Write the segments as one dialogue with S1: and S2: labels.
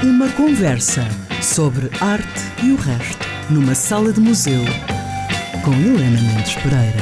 S1: Uma conversa sobre arte e o resto, numa sala de museu, com Helena Mendes Pereira.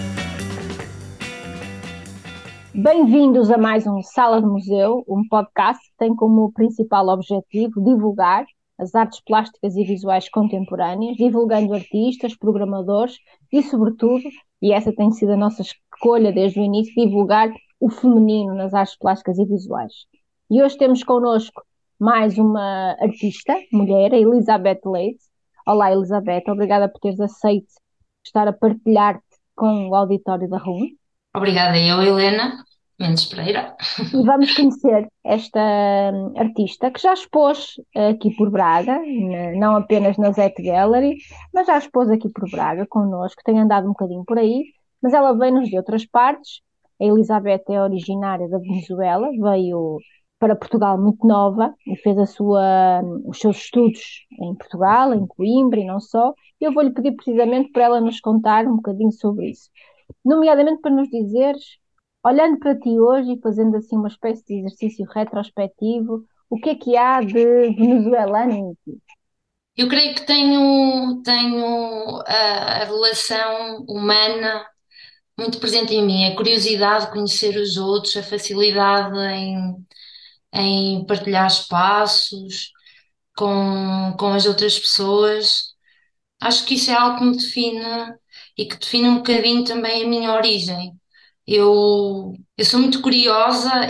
S2: Bem-vindos a mais um Sala de Museu, um podcast que tem como principal objetivo divulgar as artes plásticas e visuais contemporâneas, divulgando artistas, programadores e, sobretudo, e essa tem sido a nossa escolha desde o início, divulgar o feminino nas artes plásticas e visuais. E hoje temos connosco mais uma artista, mulher, a Elizabeth Leite. Olá, Elizabeth, obrigada por teres aceito estar a partilhar-te com o auditório da RUM.
S3: Obrigada, eu, Helena Mendes Pereira.
S2: E vamos conhecer esta artista que já expôs aqui por Braga, não apenas na Zet Gallery, mas já expôs aqui por Braga connosco, tem andado um bocadinho por aí, mas ela veio-nos de outras partes. A Elizabeth é originária da Venezuela, veio para Portugal muito nova e fez os seus estudos em Portugal, em Coimbra e não só. Eu vou-lhe pedir precisamente para ela nos contar um bocadinho sobre isso, nomeadamente para nos dizeres, olhando para ti hoje e fazendo assim uma espécie de exercício retrospectivo, o que há de venezuelano em ti?
S3: Eu creio que tenho a relação humana muito presente em mim, a curiosidade de conhecer os outros, a facilidade em partilhar espaços com as outras pessoas. Acho que isso é algo que me define e que define um bocadinho também a minha origem. Eu sou muito curiosa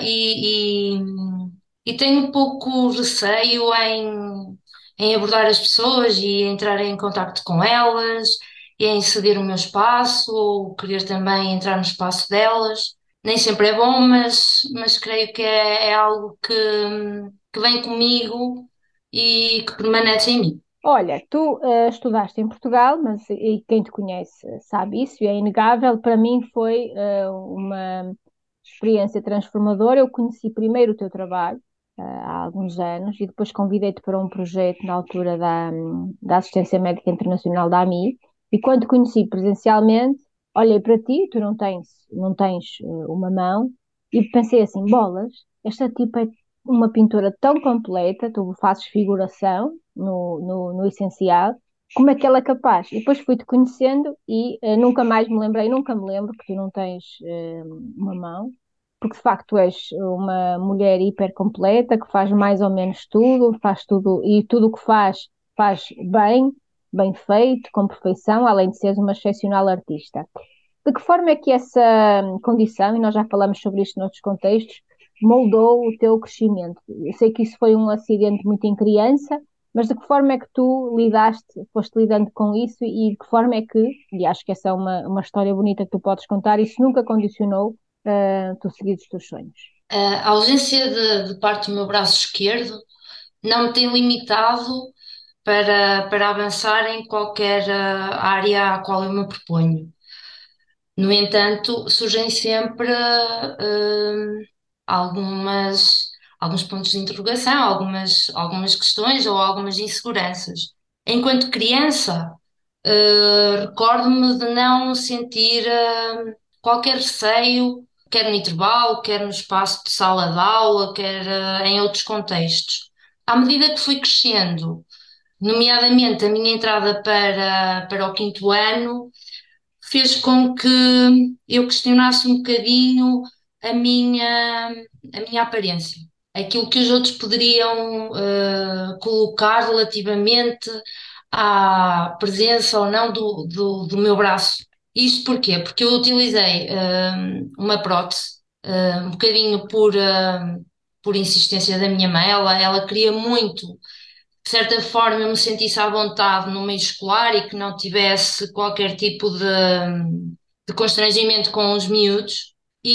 S3: e tenho um pouco receio em abordar as pessoas e entrar em contacto com elas, e em ceder o meu espaço, ou querer também entrar no espaço delas. Nem sempre é bom, mas creio que é algo que vem comigo e que permanece em mim.
S2: Olha, tu estudaste em Portugal, mas e quem te conhece sabe isso, e é inegável. Para mim foi uma experiência transformadora. Eu conheci primeiro o teu trabalho, há alguns anos, e depois convidei-te para um projeto na altura da Assistência Médica Internacional da AMI, e quando te conheci presencialmente, olhei para ti, tu não tens uma mão, e pensei assim, bolas, esta tipa é uma pintura tão completa, tu fazes figuração no essencial, como é que ela é capaz? E depois fui-te conhecendo e nunca mais me lembrei, nunca me lembro que tu não tens uma mão, porque de facto tu és uma mulher hiper completa, que faz mais ou menos tudo, faz tudo, e tudo o que faz, faz bem, bem feito, com perfeição, além de seres uma excepcional artista. De que forma é que essa condição, e nós já falamos sobre isto noutros contextos, moldou o teu crescimento? Eu sei que isso foi um acidente muito em criança, mas de que forma é que tu lidaste, foste lidando com isso e de que forma é que, e acho que essa é uma história bonita que tu podes contar, isso nunca condicionou tu seguir os teus sonhos?
S3: A ausência de parte do meu braço esquerdo não me tem limitado para avançar em qualquer área à qual eu me proponho. No entanto, surgem sempre algumas, alguns pontos de interrogação, algumas questões ou algumas inseguranças. Enquanto criança, recordo-me de não sentir qualquer receio, quer no intervalo, quer no espaço de sala de aula, quer em outros contextos. À medida que fui crescendo, nomeadamente a minha entrada para o quinto ano, fez com que eu questionasse um bocadinho a minha, a minha aparência. Aquilo que os outros poderiam colocar relativamente à presença ou não do meu braço. Isto porquê? Porque eu utilizei uma prótese, um bocadinho por insistência da minha mãe. Ela queria muito, de certa forma, eu me sentisse à vontade no meio escolar e que não tivesse qualquer tipo de constrangimento com os miúdos.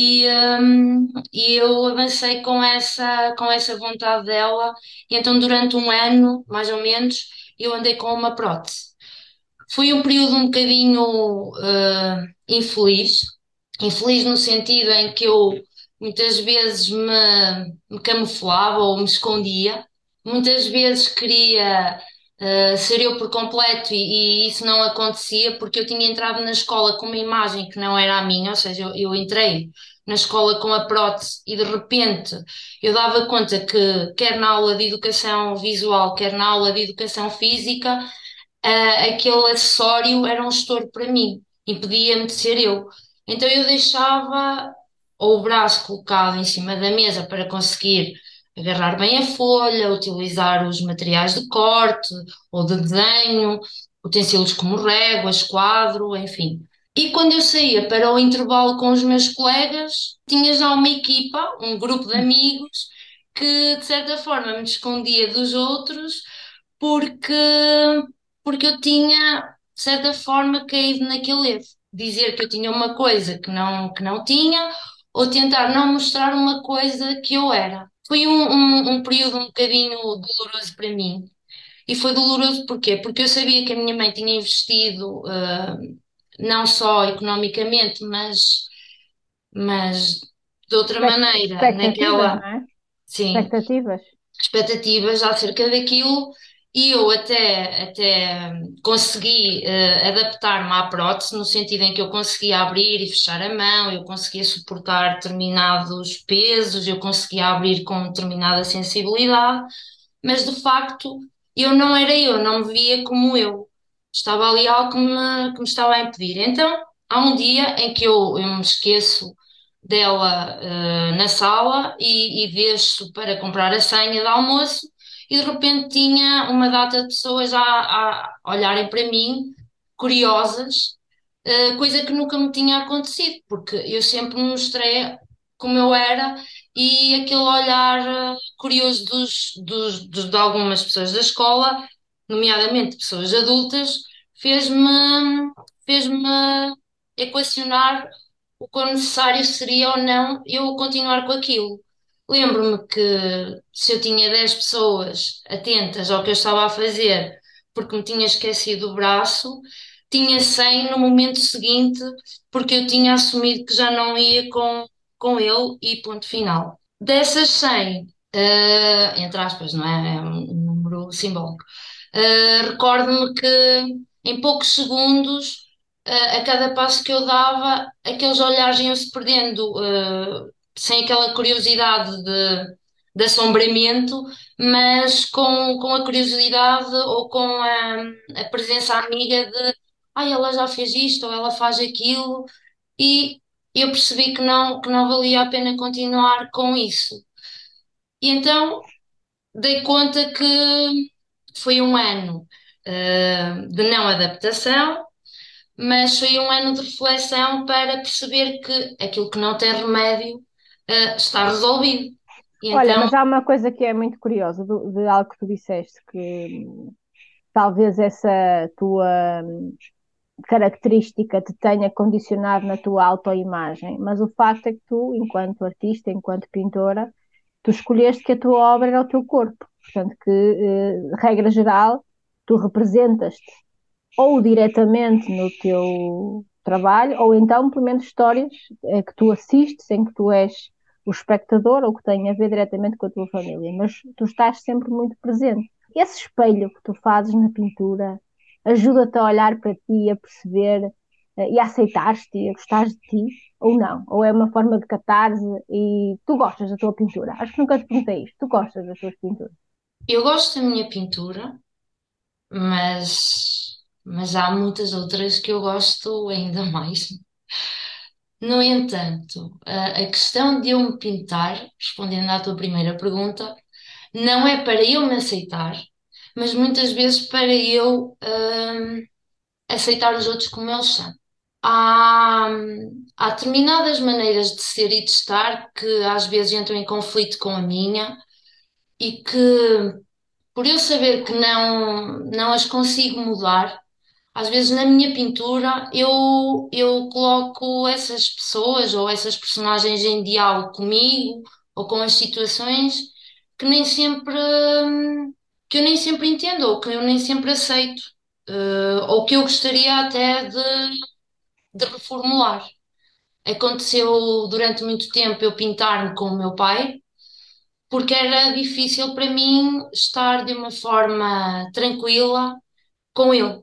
S3: E eu avancei com essa vontade dela, e então durante um ano, mais ou menos, eu andei com uma prótese. Foi um período um bocadinho infeliz, infeliz no sentido em que eu muitas vezes me camuflava ou me escondia, muitas vezes queria ser eu por completo, e isso não acontecia porque eu tinha entrado na escola com uma imagem que não era a minha, ou seja, eu entrei na escola com a prótese e de repente eu dava conta que, quer na aula de educação visual, quer na aula de educação física, aquele acessório era um estouro para mim, impedia-me de ser eu. Então eu deixava ou o braço colocado em cima da mesa para conseguir agarrar bem a folha, utilizar os materiais de corte ou de desenho, utensílios como réguas, quadro, enfim. E quando eu saía para o intervalo com os meus colegas, tinha já uma equipa, um grupo de amigos, que de certa forma me escondia dos outros, porque, porque eu tinha, de certa forma, caído naquele erro. Dizer que eu tinha uma coisa que não tinha, ou tentar não mostrar uma coisa que eu era. Foi um período um bocadinho doloroso para mim. E foi doloroso porquê? Porque eu sabia que a minha mãe tinha investido, não só economicamente, mas de outra maneira,
S2: Expectativas, não
S3: naquela,
S2: é?
S3: sim,
S2: Expectativas.
S3: expectativas acerca daquilo e eu até consegui adaptar-me à prótese, no sentido em que eu conseguia abrir e fechar a mão, eu conseguia suportar determinados pesos, eu conseguia abrir com determinada sensibilidade, mas de facto eu não era eu, não me via como eu. Estava ali algo que me estava a impedir. Então, há um dia em que eu me esqueço dela na sala e desço para comprar a senha de almoço e de repente tinha uma data de pessoas a olharem para mim, curiosas, coisa que nunca me tinha acontecido, porque eu sempre me mostrei como eu era e aquele olhar curioso de algumas pessoas da escola, nomeadamente pessoas adultas, fez-me equacionar o quão necessário seria ou não eu continuar com aquilo. Lembro-me que se eu tinha 10 pessoas atentas ao que eu estava a fazer, porque me tinha esquecido o braço, tinha 100 no momento seguinte, porque eu tinha assumido que já não ia com ele e ponto final. Dessas 100, entre aspas, não é? É um número simbólico. Recordo-me que em poucos segundos, a cada passo que eu dava, aqueles olhares iam-se perdendo, sem aquela curiosidade de assombramento, mas com a curiosidade ou com a presença amiga de ai, ela já fez isto ou ela faz aquilo, e eu percebi que não valia a pena continuar com isso. E então dei conta que foi um ano, de não adaptação, mas foi um ano de reflexão para perceber que aquilo que não tem remédio, está resolvido. E
S2: Olha,
S3: então
S2: mas há uma coisa que é muito curiosa de algo que tu disseste, que talvez essa tua característica te tenha condicionado na tua autoimagem, mas o facto é que tu, enquanto artista, enquanto pintora, tu escolheste que a tua obra era o teu corpo. Portanto, que, de regra geral, tu representas-te ou diretamente no teu trabalho, ou então, pelo menos, histórias que tu assistes, em que tu és o espectador, ou que têm a ver diretamente com a tua família, mas tu estás sempre muito presente. Esse espelho que tu fazes na pintura ajuda-te a olhar para ti, a perceber e a aceitar-te e a gostar de ti, ou não? Ou é uma forma de catarse e tu gostas da tua pintura? Acho que nunca te perguntei isto. Tu gostas das tuas pinturas?
S3: eu gosto da minha pintura, mas há muitas outras que eu gosto ainda mais. No entanto, a questão de eu me pintar, respondendo à tua primeira pergunta, não é para eu me aceitar, mas muitas vezes para eu aceitar os outros como eles são. Há, há determinadas maneiras de ser e de estar que às vezes entram em conflito com a minha e que, por eu saber que não as consigo mudar, às vezes na minha pintura eu coloco essas pessoas ou essas personagens em diálogo comigo ou com as situações que nem sempre, que eu nem sempre entendo ou que eu nem sempre aceito, ou que eu gostaria até de reformular. Aconteceu durante muito tempo eu pintar-me com o meu pai, porque era difícil para mim estar de uma forma tranquila com ele.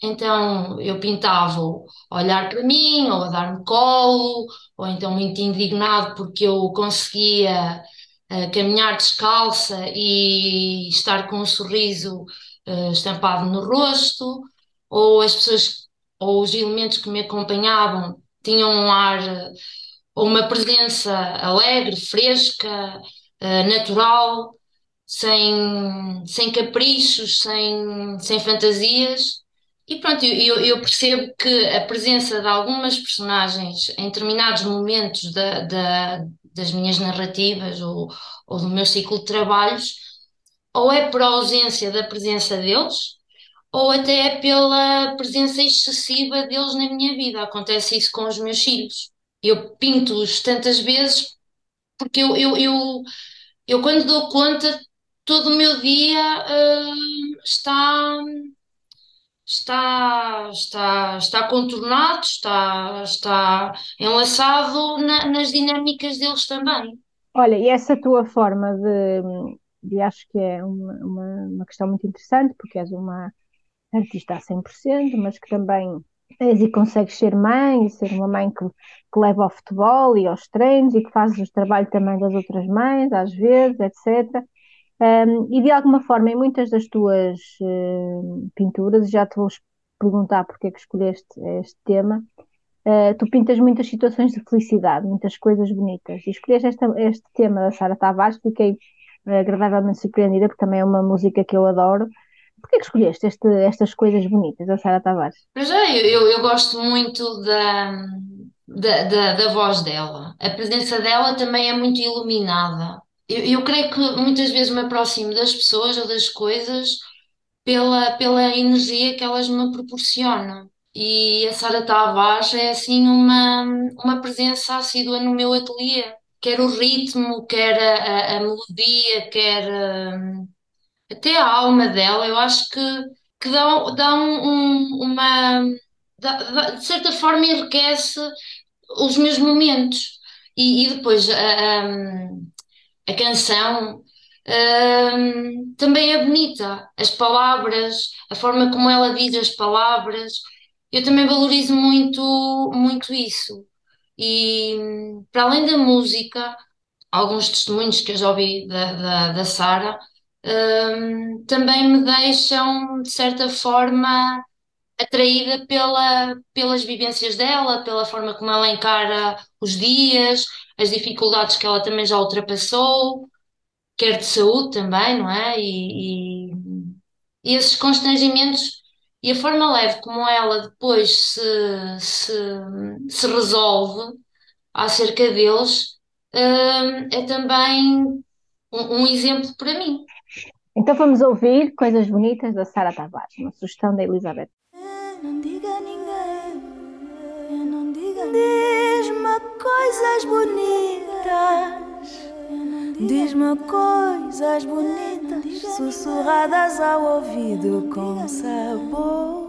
S3: então eu pintava-o a olhar para mim, ou a dar-me colo, ou então muito indignado porque eu conseguia caminhar descalça e estar com um sorriso estampado no rosto, ou as pessoas, ou os elementos que me acompanhavam tinham um ar, ou uma presença alegre, fresca, natural, sem caprichos, sem fantasias. E pronto, eu percebo que a presença de algumas personagens em determinados momentos das minhas narrativas ou do meu ciclo de trabalhos, ou é por ausência da presença deles, ou até é pela presença excessiva deles na minha vida. Acontece isso com os meus filhos. Eu pinto-os tantas vezes porque eu quando dou conta, todo o meu dia está, está contornado, está enlaçado nas dinâmicas deles também.
S2: Olha, e essa tua forma de acho que é uma questão muito interessante, porque és uma artista a 100%, mas que também és e consegues ser mãe, e ser uma mãe que leva ao futebol e aos treinos e que fazes o trabalho também das outras mães, às vezes, etc. E de alguma forma, em muitas das tuas pinturas, já te vou perguntar porque é que escolheste este tema, tu pintas muitas situações de felicidade, muitas coisas bonitas. E escolheste este tema da Sara Tavares, fiquei agradavelmente surpreendida, porque também é uma música que eu adoro. Porquê que escolheste estas coisas bonitas da Sara Tavares?
S3: Mas eu gosto muito da voz dela. A presença dela também é muito iluminada. Eu creio que muitas vezes me aproximo das pessoas ou das coisas pela energia que elas me proporcionam. E a Sara Tavares é assim uma presença assídua no meu ateliê. Quer o ritmo, quer a melodia, quer até a alma dela, eu acho que dá uma. De certa forma enriquece os meus momentos. E depois a canção também é bonita. As palavras, a forma como ela diz as palavras, eu também valorizo muito isso. E para além da música, alguns testemunhos que eu já ouvi da Sara, também me deixam, de certa forma, atraída pelas vivências dela, pela forma como ela encara os dias, as dificuldades que ela também já ultrapassou, quer de saúde também, não é? E esses constrangimentos e a forma leve como ela depois se, se resolve acerca deles, é também um exemplo para mim.
S2: Então vamos ouvir Coisas Bonitas da Sara Tavares, uma sugestão da Elizabeth.
S4: Não diga a ninguém, não diga. Diz-me coisas bonitas, diz-me coisas bonitas, sussurradas ao ouvido com sabor.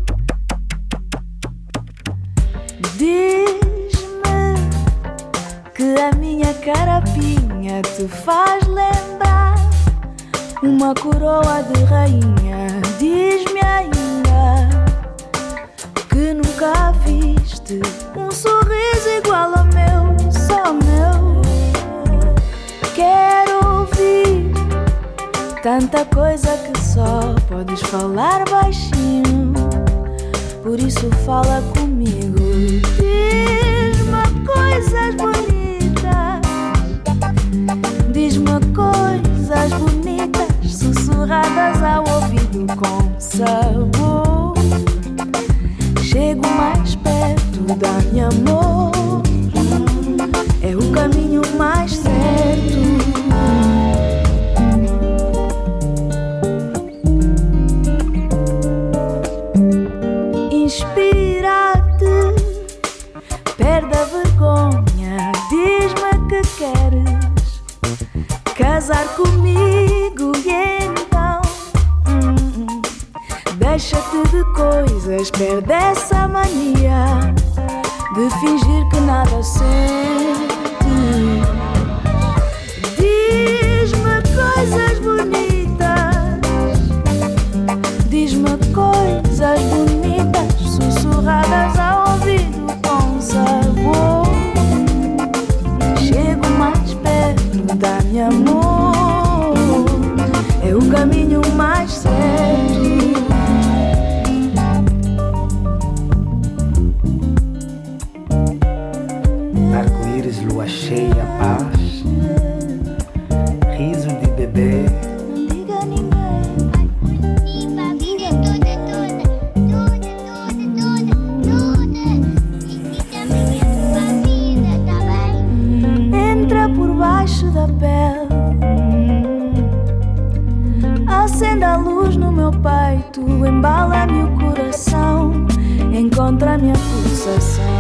S4: Diz-me que a minha carapinha te faz lembrar uma coroa de rainha. Diz-me ainda que nunca viste um sorriso igual ao meu, só meu. Quero ouvir tanta coisa que só podes falar baixinho, por isso fala comigo. Diz-me coisas bonitas, diz-me coisas bonitas, sussurradas ao ouvido com sabor. Chego mais perto, dá-me amor, é o caminho mais certo. Inspira-te, perde a vergonha, diz-me que queres casar comigo e então deixa-te de coisas, perde essa mania de fingir que nada sente. Diz-me coisas bonitas, diz-me coisas bonitas, o caminho mais certo.
S5: Arco-íris, lua cheia, paz, riso de bebê.
S4: Diga a ninguém.
S6: Limpa a vida toda, toda, toda, toda, toda. E também a tua vida, tá bem?
S4: Entra por baixo da pele, acenda a luz no meu peito, embala-me o coração, encontra-me a pulsação.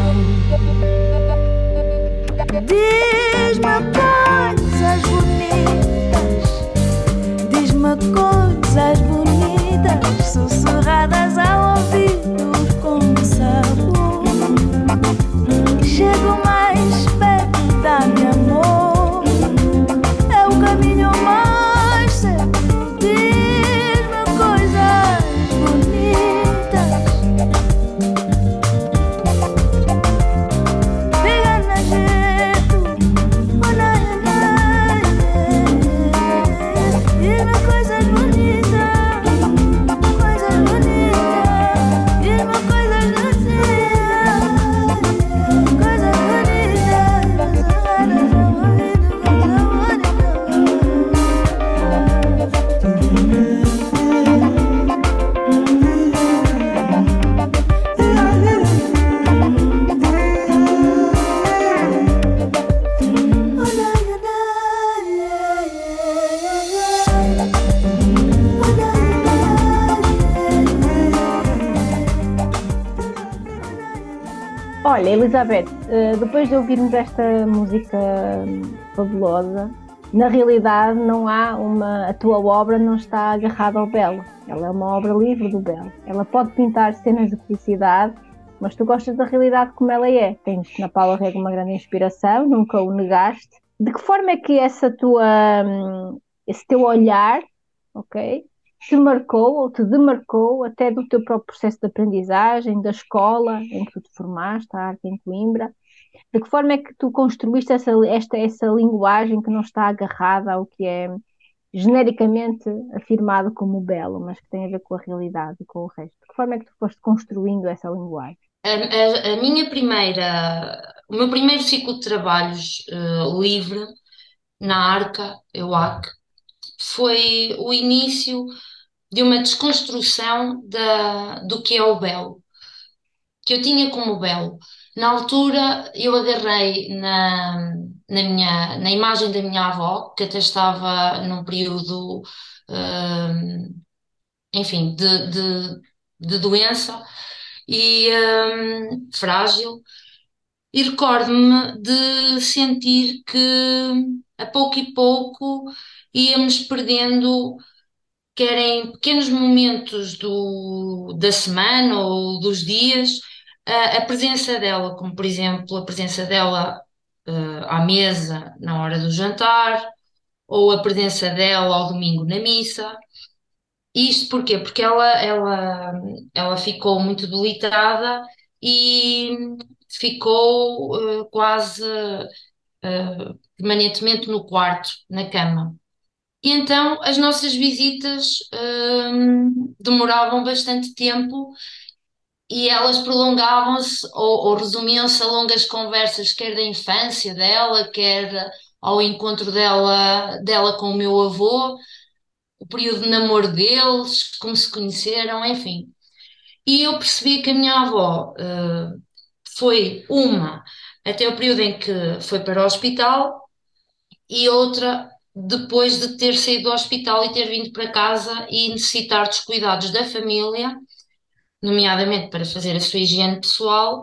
S4: Diz-me coisas bonitas, diz-me coisas bonitas, sussurradas ao ouvido como sabor. Chego mais perto, dá-me amor, é o caminho mais certo. Diz-me coisas bonitas, pega na jeito, diz-me coisas bonitas, coisas bonitas, diz-me coisas bonitas, coisas
S2: Olha, Elizabeth, depois de ouvirmos esta música fabulosa, na realidade não há a tua obra não está agarrada ao belo. Ela é uma obra livre do belo. Ela pode pintar cenas de felicidade, mas tu gostas da realidade como ela é. Tens na Paula Rego uma grande inspiração, nunca o negaste. De que forma é que esse teu olhar, ok, te marcou ou te demarcou até do teu próprio processo de aprendizagem, da escola em que tu te formaste, a arte em Coimbra? De que forma é que tu construíste essa linguagem que não está agarrada ao que é genericamente afirmado como belo, mas que tem a ver com a realidade e com o resto? De que forma é que tu foste construindo essa linguagem?
S3: O meu primeiro ciclo de trabalhos livre na Arca, EUAC, foi o início de uma desconstrução do que é o belo, que eu tinha como belo. Na altura, eu agarrei na imagem da minha avó, que até estava num período, enfim, de doença e frágil, e recordo-me de sentir que a pouco e pouco íamos perdendo, quer em pequenos momentos da semana ou dos dias, a presença dela, como por exemplo a presença dela à mesa na hora do jantar, ou a presença dela ao domingo na missa. Isto porquê? Porque ela ficou muito debilitada e ficou quase permanentemente no quarto, na cama. E então as nossas visitas demoravam bastante tempo e elas prolongavam-se ou resumiam-se a longas conversas, quer da infância dela, quer ao encontro dela com o meu avô, o período de namoro deles, como se conheceram, enfim. E eu percebi que a minha avó foi uma até o período em que foi para o hospital e outra depois de ter saído do hospital e ter vindo para casa e necessitar dos cuidados da família, nomeadamente para fazer a sua higiene pessoal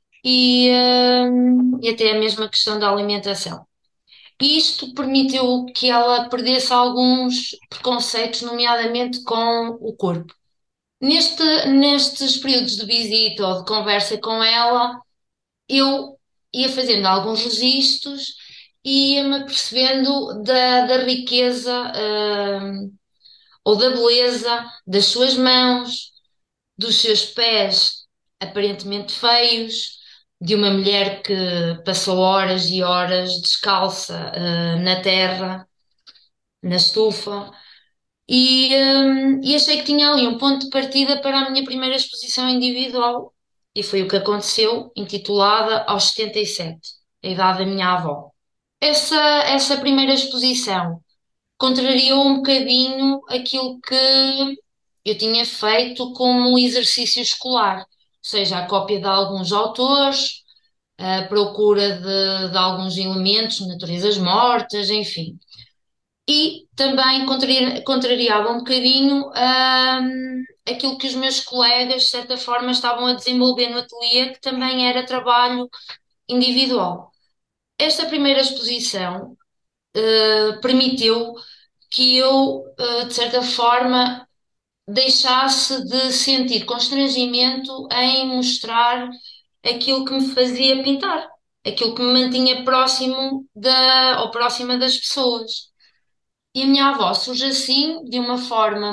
S3: e até a mesma questão da alimentação. Isto permitiu que ela perdesse alguns preconceitos, nomeadamente com o corpo. Nestes períodos de visita ou de conversa com ela, eu ia fazendo alguns registros e ia-me apercebendo da riqueza, ou da beleza das suas mãos, dos seus pés aparentemente feios, de uma mulher que passou horas e horas descalça, na terra, na estufa, e achei que tinha ali um ponto de partida para a minha primeira exposição individual, e foi o que aconteceu, intitulada Aos 77, a idade da minha avó. Essa primeira exposição contrariou um bocadinho aquilo que eu tinha feito como exercício escolar, ou seja, a cópia de alguns autores, a procura de alguns elementos, naturezas mortas, enfim. E também contrariava um bocadinho aquilo que os meus colegas, de certa forma, estavam a desenvolver no ateliê, que também era trabalho individual. Esta primeira exposição permitiu que eu, de certa forma, deixasse de sentir constrangimento em mostrar aquilo que me fazia pintar, aquilo que me mantinha próximo ou próxima das pessoas. E a minha avó surge assim, de uma forma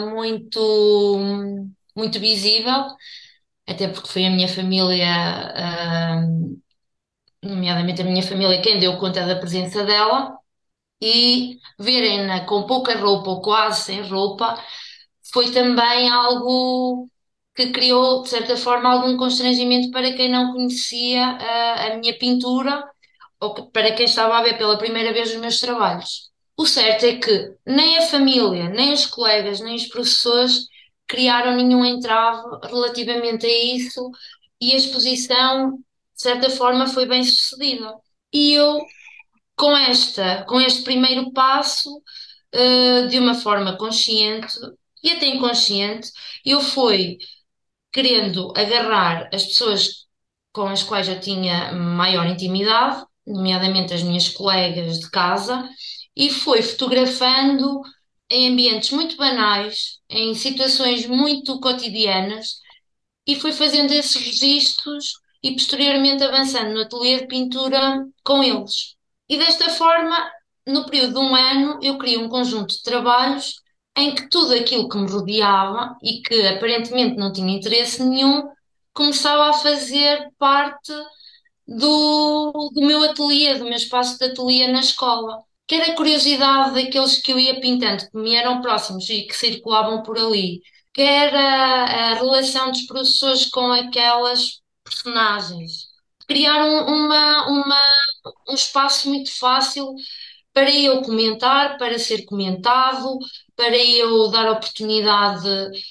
S3: muito visível, até porque foi a minha família, nomeadamente a minha família, quem deu conta da presença dela, e verem-na com pouca roupa ou quase sem roupa foi também algo que criou, de certa forma, algum constrangimento para quem não conhecia a minha pintura ou para quem estava a ver pela primeira vez os meus trabalhos. O certo é que nem a família, nem os colegas, nem os professores criaram nenhum entrave relativamente a isso e a exposição, de certa forma, foi bem sucedida. E eu, com este primeiro passo, de uma forma consciente e até inconsciente, eu fui querendo agarrar as pessoas com as quais eu tinha maior intimidade, nomeadamente as minhas colegas de casa, e fui fotografando em ambientes muito banais, em situações muito cotidianas, e fui fazendo esses registros e posteriormente avançando no ateliê de pintura com eles. E desta forma, no período de um ano, eu criei um conjunto de trabalhos em que tudo aquilo que me rodeava e que aparentemente não tinha interesse nenhum, começava a fazer parte do meu ateliê, do meu espaço de ateliê na escola. Quer a curiosidade daqueles que eu ia pintando, que me eram próximos e que circulavam por ali, quer a relação dos professores com aquelas personagens. Criaram um espaço muito fácil para eu comentar, para ser comentado, para eu dar oportunidade,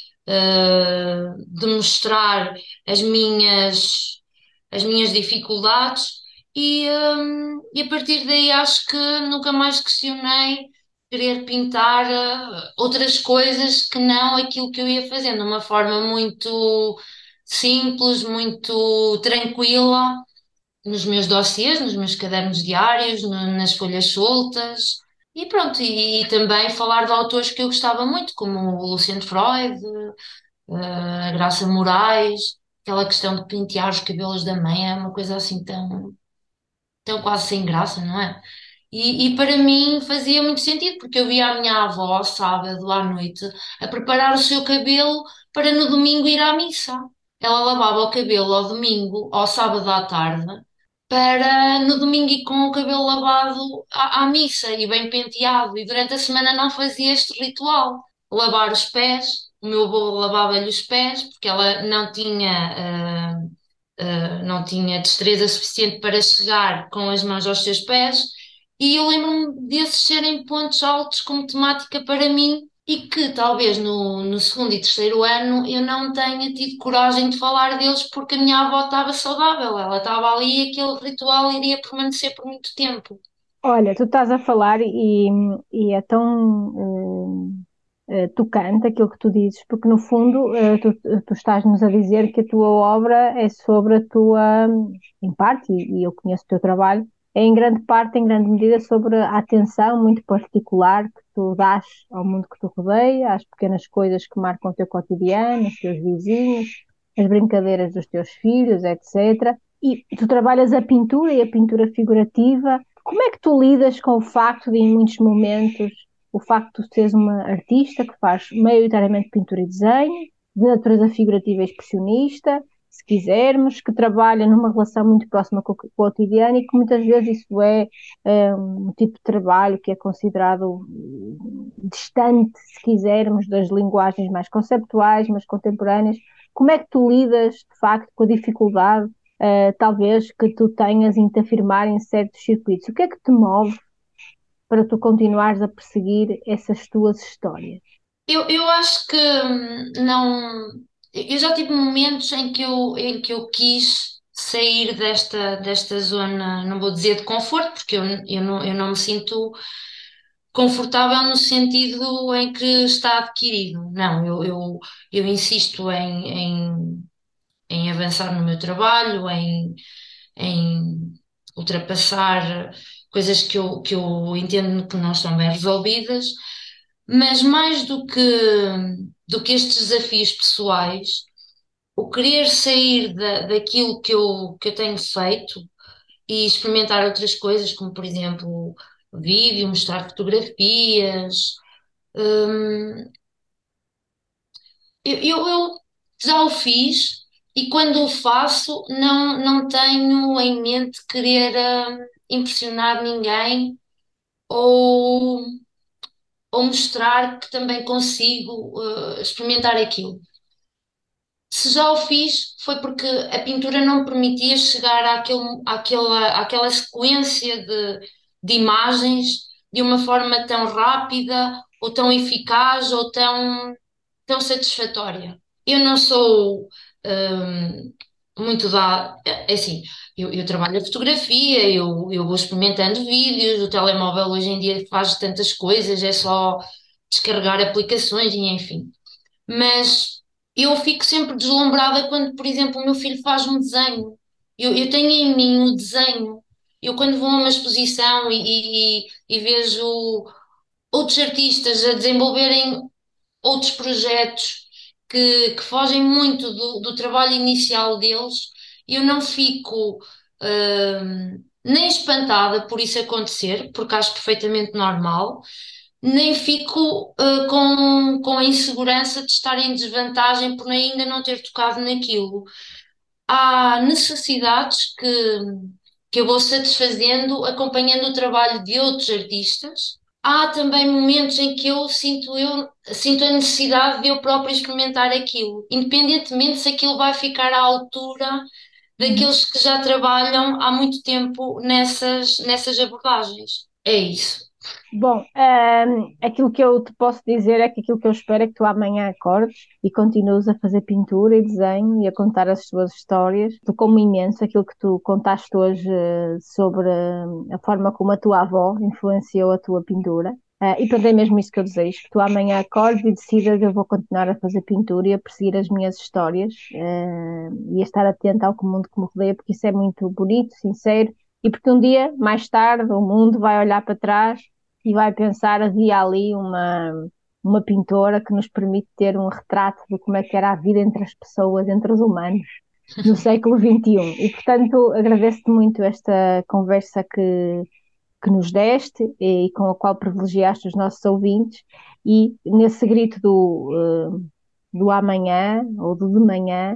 S3: de mostrar as as minhas dificuldades e a partir daí acho que nunca mais questionei querer pintar outras coisas que não aquilo que eu ia fazendo, de uma forma muito simples, muito tranquila, nos meus dossiês, nos meus cadernos diários, nas folhas soltas. E pronto, e também falar de autores que eu gostava muito, como o Luciano Freud, a Graça Moraes, aquela questão de pentear os cabelos da mãe é uma coisa assim tão quase sem graça, não é? E para mim fazia muito sentido, porque eu via a minha avó ao sábado à noite a preparar o seu cabelo para no domingo ir à missa. Ela lavava o cabelo ao domingo, ao sábado à tarde, para no domingo ir com o cabelo lavado à missa e bem penteado. E durante a semana não fazia este ritual. Lavar os pés, o meu avô lavava-lhe os pés, porque ela não tinha destreza suficiente para chegar com as mãos aos seus pés, e eu lembro-me desses serem pontos altos como temática para mim e que talvez no segundo e terceiro ano eu não tenha tido coragem de falar deles porque a minha avó estava saudável, ela estava ali e aquele ritual iria permanecer por muito tempo.
S2: Olha, tu estás a falar e é tão tocante aquilo que tu dizes, porque no fundo tu estás-nos a dizer que a tua obra é sobre a tua, em parte, e eu conheço o teu trabalho, é em grande parte, em grande medida, sobre a atenção muito particular que tu dás ao mundo que tu rodeia, às pequenas coisas que marcam o teu cotidiano, os teus vizinhos, as brincadeiras dos teus filhos, etc. E tu trabalhas a pintura e a pintura figurativa. Como é que tu lidas com o facto de, em muitos momentos, o facto de seres uma artista que faz maioritariamente pintura e desenho, de natureza figurativa e expressionista, se quisermos, que trabalha numa relação muito próxima com o cotidiano e que muitas vezes isso é um tipo de trabalho que é considerado distante, se quisermos, das linguagens mais conceptuais, mais contemporâneas. Como é que tu lidas, de facto, com a dificuldade, talvez, que tu tenhas em te afirmar em certos circuitos? O que é que te move para tu continuares a perseguir essas tuas histórias?
S3: Eu acho que não. Eu já tive momentos em que eu quis sair desta zona, não vou dizer de conforto, porque eu não me sinto confortável no sentido em que está adquirido. Não, eu insisto em avançar no meu trabalho, em ultrapassar coisas que eu entendo que não estão bem resolvidas, mas mais do que estes desafios pessoais, o querer sair daquilo que eu tenho feito e experimentar outras coisas, como por exemplo vídeo, mostrar fotografias. hum, eu já o fiz e quando o faço não tenho em mente querer impressionar ninguém ou, ou mostrar que também consigo experimentar aquilo. Se já o fiz, foi porque a pintura não me permitia chegar àquela sequência de imagens de uma forma tão rápida, ou tão eficaz, ou tão satisfatória. Eu não sou muito da. É assim, eu trabalho a fotografia, eu vou experimentando vídeos, o telemóvel hoje em dia faz tantas coisas, é só descarregar aplicações e enfim. Mas eu fico sempre deslumbrada quando, por exemplo, o meu filho faz um desenho. Eu tenho em mim o desenho. Eu, quando vou a uma exposição e vejo outros artistas a desenvolverem outros projetos que fogem muito do trabalho inicial deles, eu não fico nem espantada por isso acontecer, porque acho perfeitamente normal, nem fico com a insegurança de estar em desvantagem por ainda não ter tocado naquilo. Há necessidades que eu vou satisfazendo acompanhando o trabalho de outros artistas. Há também momentos em que eu sinto a necessidade de eu própria experimentar aquilo, independentemente se aquilo vai ficar à altura daqueles que já trabalham há muito tempo nessas abordagens. É isso.
S2: Bom, aquilo que eu te posso dizer é que aquilo que eu espero é que tu amanhã acordes e continues a fazer pintura e desenho e a contar as tuas histórias. Tocou-me imenso aquilo que tu contaste hoje sobre a forma como a tua avó influenciou a tua pintura. E pronto, é mesmo isso que eu desejo, que tu amanhã acordes e decidas eu vou continuar a fazer pintura e a perseguir as minhas histórias e a estar atenta ao que o mundo que me rodeia, porque isso é muito bonito, sincero, e porque um dia, mais tarde, o mundo vai olhar para trás e vai pensar, havia ali uma pintora que nos permite ter um retrato de como é que era a vida entre as pessoas, entre os humanos, no século XXI. E, portanto, agradeço-te muito esta conversa que nos deste e com a qual privilegiaste os nossos ouvintes e nesse grito do amanhã ou do de manhã,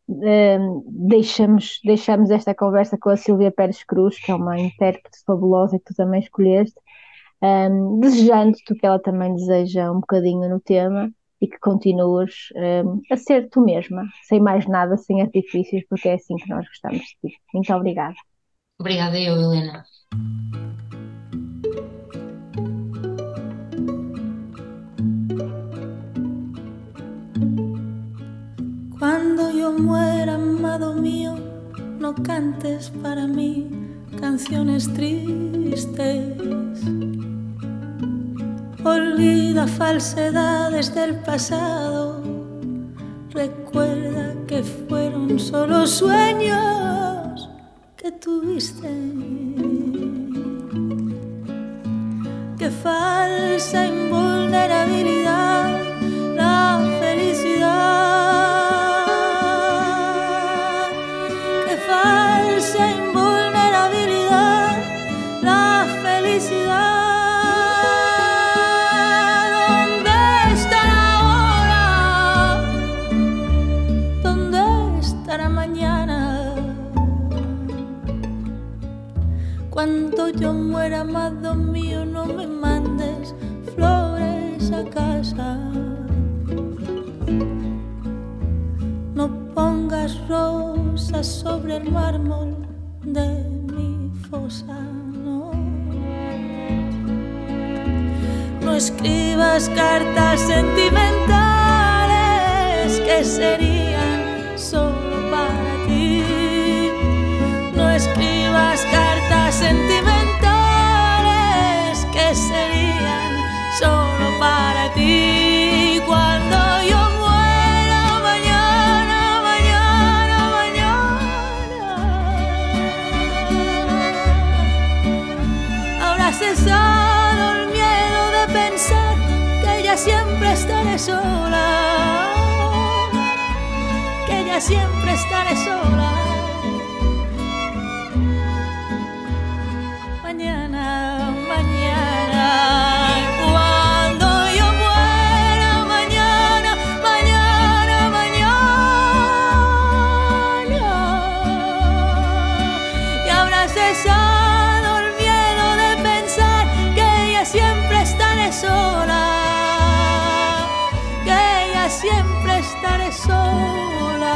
S2: deixamos esta conversa com a Sílvia Pérez Cruz, que é uma intérprete fabulosa que tu também escolheste, desejando-te que ela também deseja um bocadinho no tema e que continues a ser tu mesma, sem mais nada, sem artifícios, porque é assim que nós gostamos de ti. Muito obrigada.
S3: Obrigada, Helena.
S4: Cuando yo muera, amado mío, no cantes para mí canciones tristes. Olvida falsedades del pasado. Recuerda que fueron solo sueños que tuviste. Qué falsa invulnerabilidad la felicidad. Qué falsa invulnerabilidad la felicidad. ¿Dónde estará ahora? ¿Dónde estará mañana? amado mío, no me mandes flores a casa. No pongas rosas sobre el mármol de mi fosa, no. No escribas cartas sentimentales que serían solo para ti. No escribas cartas sentimentales que serían solo para ti. Cuando yo muera mañana, mañana, mañana, habrás cesado el miedo de pensar que ya siempre estaré sola, que ya siempre estaré sola. Mañana, mañana, cuando yo muera, mañana, mañana, mañana, y habrás cesado el miedo de pensar que ya siempre estaré sola, que ya siempre estaré sola.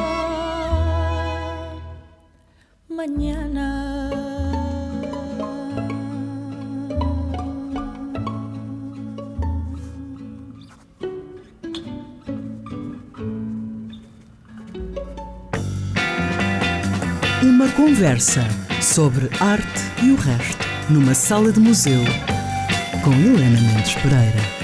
S4: Mañana.
S1: Uma conversa sobre arte e o resto, numa sala de museu, com Helena Mendes Pereira.